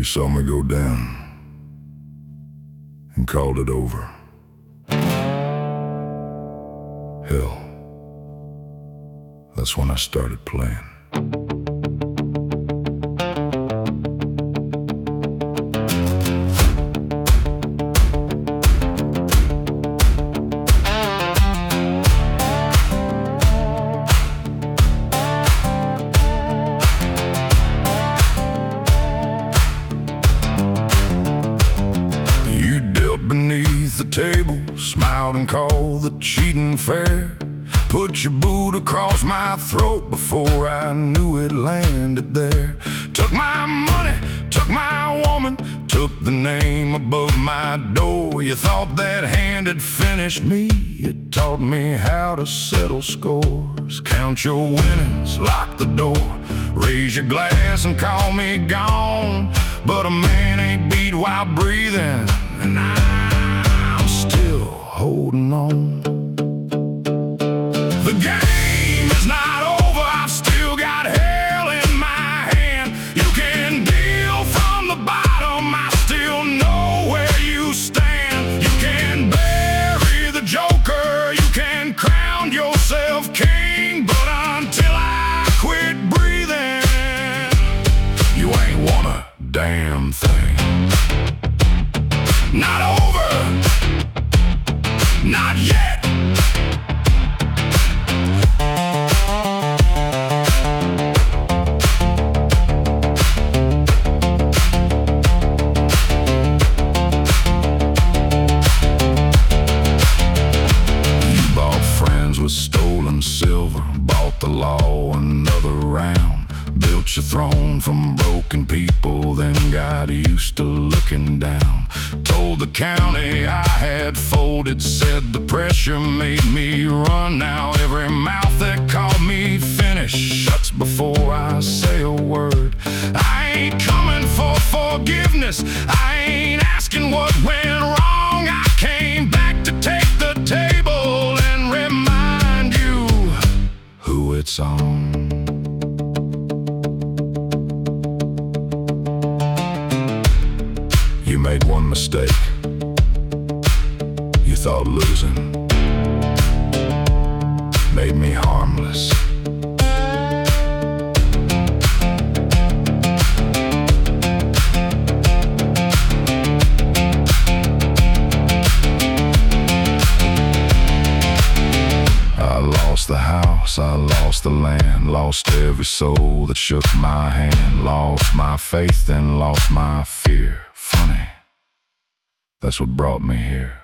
saw me go down and called it over. Hell, that's when I started playing. Beneath the table, smiled and called the cheating fair. Put your boot across my throat before I knew it landed there. Took my money, took my woman, took the name above my door. You thought that hand had finished me. It taught me how to settle scores. Count your winnings, lock the door, raise your glass and call me gone. But a man ain't beat while breathing, and I'm still holding on. The game is not over, I've still got hell in my hand. You can deal from the bottom, I still know where you stand. You can bury the joker, you can crown yourself king, but until I quit breathing, you ain't won a damn thing. Not over, not yet. You bought friends with stolen silver, bought the law another round. Built your throne from broken people, then got used to looking down. Told the county I had folded, said the pressure made me run. Now every mouth that called me finished shuts before I say a word. I ain't coming for forgiveness, I ain't asking what went wrong. I came back to take the table and remind you who it's on. You made one mistake. You thought losing made me harmless. I lost the house, I lost the land, lost every soul that shook my hand, lost my faith and lost my fear. Funny, that's what brought me here.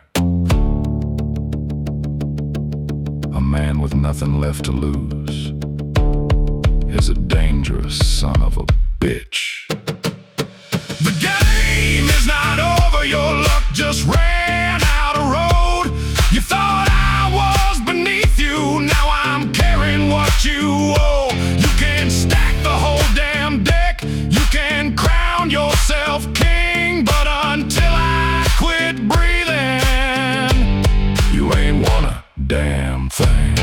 A man with nothing left to lose is a dangerous son of a bitch. The game is not over, your luck just ran out of road. You thought I was beneath you, now I'm carrying what you owe. You can stack the whole damn deck, you can crown yourself king, but until I quit breathing, you ain't won a damn thing.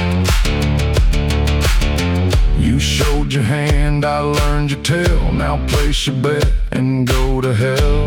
You showed your hand, I learned your tale. Now place your bet and go to hell.